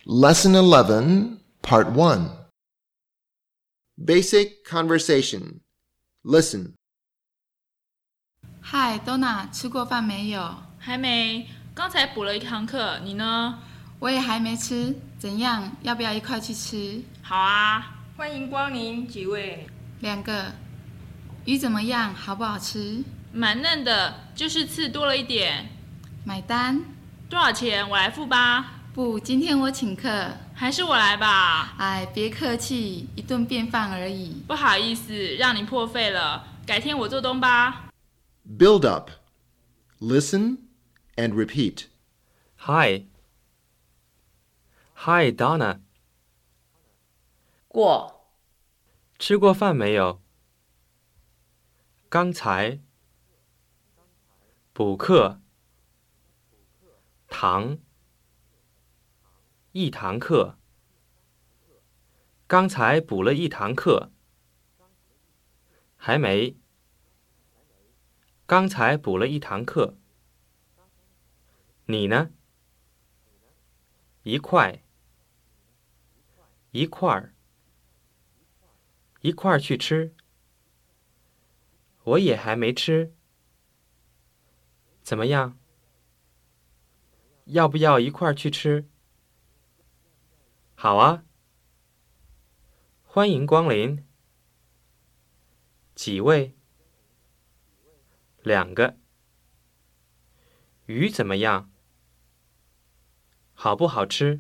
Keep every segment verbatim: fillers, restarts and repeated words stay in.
Lesson eleven, Part one. Basic Conversation. Listen. Hi, Donna， 吃过饭没有？ 还没，刚才补了一堂课，你呢？ 我也还没吃，怎样？要不要一块去吃？ 好啊， 欢迎光临，几位？ 两个。鱼怎么样？好不好吃？ 蛮嫩的，就是刺多了一点。 买单？ 多少钱？我来付吧。 不，今天我请客。 还是我来吧。 哎，别客气，一顿便饭而已。 不好意思，让你破费了，改天我做东吧。 Build up. Listen and repeat. Hi. Hi, Donna. 过。 吃过饭没有？刚才。补课。堂。一堂课。刚才补了一堂课。还没。刚才补了一堂课。你呢？一块。一块儿。一块儿去吃。我也还没吃。怎么样？要不要一块儿去吃？好啊。欢迎光临。几位？两个。鱼怎么样？好不好吃？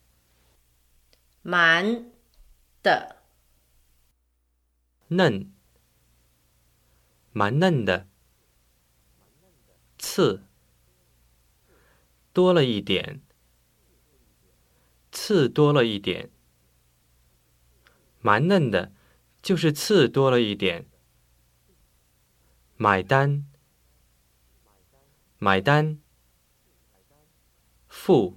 蛮的。 嫩。蛮嫩的。刺。多了一点。刺多了一点。蛮嫩的，就是刺多了一点。买单。买单。付。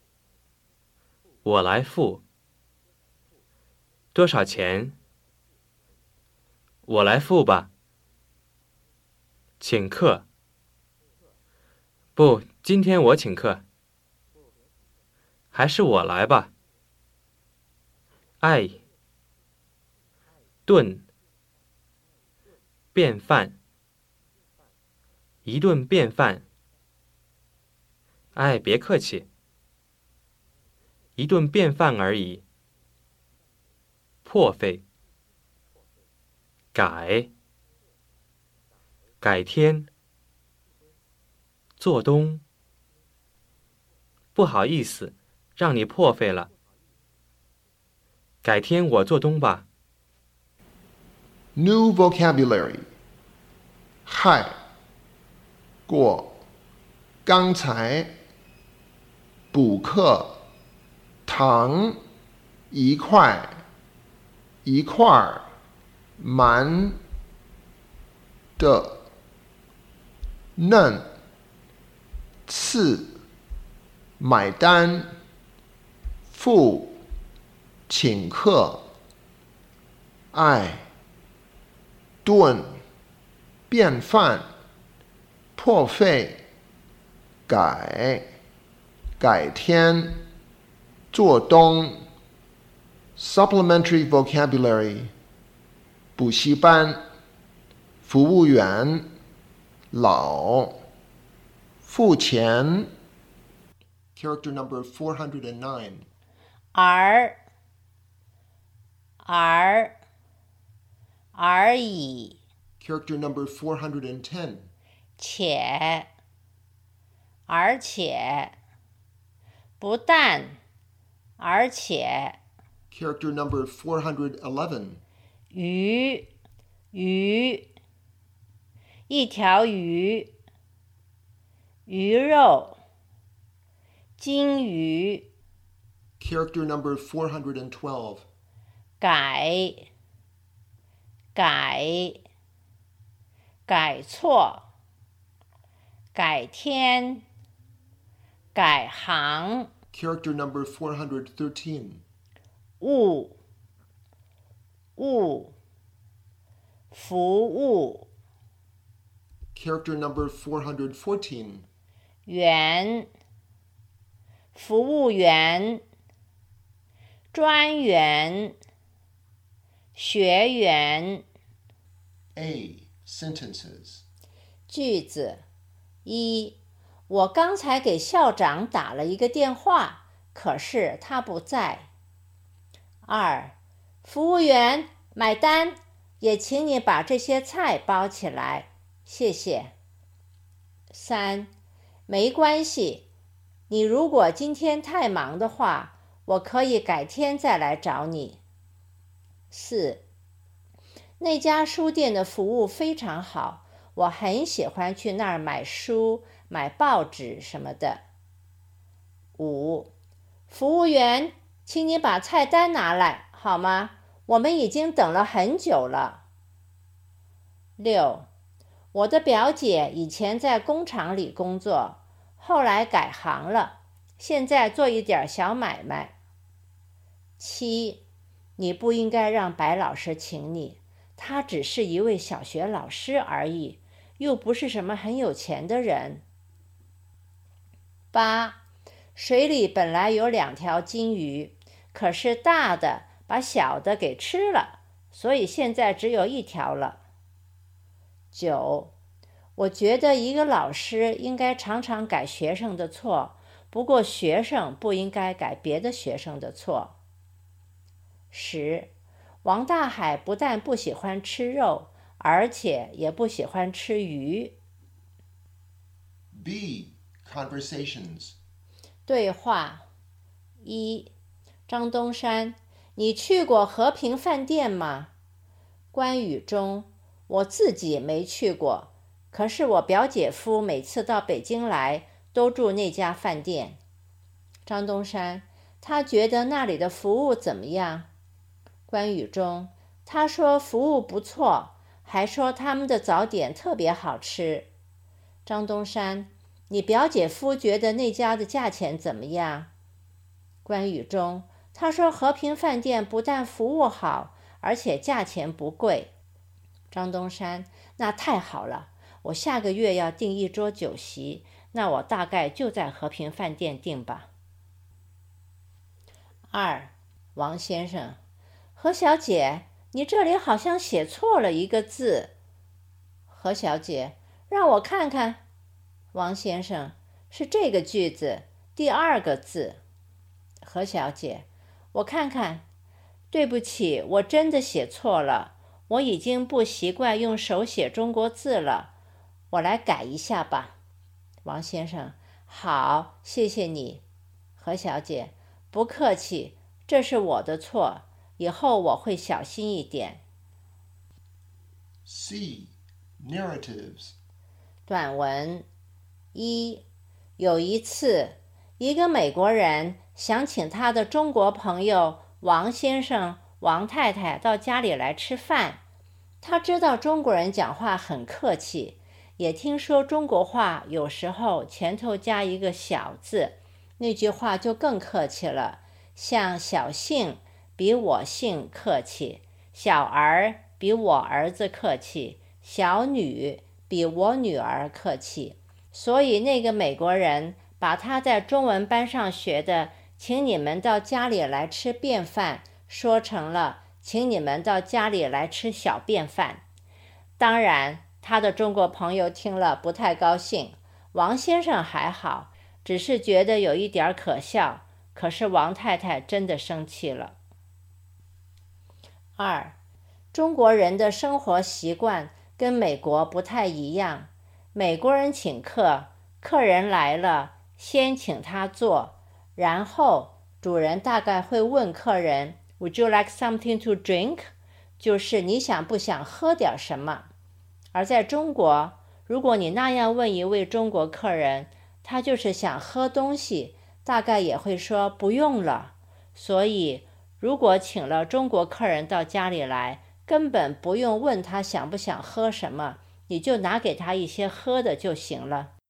我来付。多少钱？我来付吧。请客。不，今天我请客。还是我来吧。爱。顿。便饭。一顿便饭。哎，别客气。一顿便饭而已。破费。改。改天。做东。不好意思，让你破费了。改天我做东吧。 New vocabulary. Hi. 过。刚才。补课。堂。一块。一块儿。蛮的。嫩。刺。买单。付。请客。爱。顿。便饭。破费。改。改天。做东。Supplementary vocabulary. 补习班。服务员。老。付钱。Character number four hundred nine. 而。而。而已。 Character number four hundred ten. 且。而且。不但。而且。 Character number four hundred eleven. 鱼。鱼。一条鱼。鱼肉。金鱼。 Character number four hundred twelve. 改。改。改错。改天。改行。 Character number four hundred thirteen. 务。务。服务。 Character number four hundred fourteen. 员。服务员。 专员，学员。 A. Sentences. 句子一，我刚才给校长打了一个电话，可是他不在。二，服务员，买单，也请你把这些菜包起来，谢谢。三，没关系，你如果今天太忙的话，我可以改天再来找你。四，那家书店的服务非常好，我很喜欢去那儿买书、买报纸什么的。五，服务员，请你把菜单拿来，好吗？我们已经等了很久了。六，我的表姐以前在工厂里工作，后来改行了，现在做一点小买卖。七，你不应该让白老师请你，他只是一位小学老师而已，又不是什么很有钱的人。八，水里本来有两条金鱼，可是大的把小的给吃了，所以现在只有一条了。九，我觉得一个老师应该常常改学生的错，不过学生不应该改别的学生的错。十，王大海不但不喜欢吃肉，而且也不喜欢吃鱼。 B. Conversations. 对话一，张东山，你去过和平饭店吗？关语中，我自己没去过，可是我表姐夫每次到北京来都住那家饭店。张东山，他觉得那里的服务怎么样？关语中，他说服务不错，还说他们的早点特别好吃。张东山，你表姐夫觉得那家的价钱怎么样？关语中，他说和平饭店不但服务好，而且价钱不贵。张东山，那太好了，我下个月要订一桌酒席，那我大概就在和平饭店订吧。二，王先生，何小姐，你这里好像写错了一个字。何小姐，让我看看。王先生，是这个句子第二个字。何小姐，我看看。对不起，我真的写错了，我已经不习惯用手写中国字了，我来改一下吧。王先生，好，谢谢你。何小姐，不客气，这是我的错，以后我会小心一点。 C. Narratives. 短文一，有一次，一个美国人想请他的中国朋友王先生、王太太到家里来吃饭。他知道中国人讲话很客气，也听说中国话有时候前头加一个小字，那句话就更客气了，像小姓比我姓客气，小儿比我儿子客气，小女比我女儿客气。所以那个美国人把他在中文班上学的请你们到家里来吃便饭说成了请你们到家里来吃小便饭。当然他的中国朋友听了不太高兴，王先生还好，只是觉得有一点可笑，可是王太太真的生气了。二，中国人的生活习惯跟美国不太一样，美国人请客，客人来了，先请他坐，然后主人大概会问客人 Would you like something to drink? 就是你想不想喝点什么。而在中国，如果你那样问一位中国客人，他就是想喝东西，大概也会说不用了。所以如果请了中国客人到家里来，根本不用问他想不想喝什么，你就拿给他一些喝的就行了。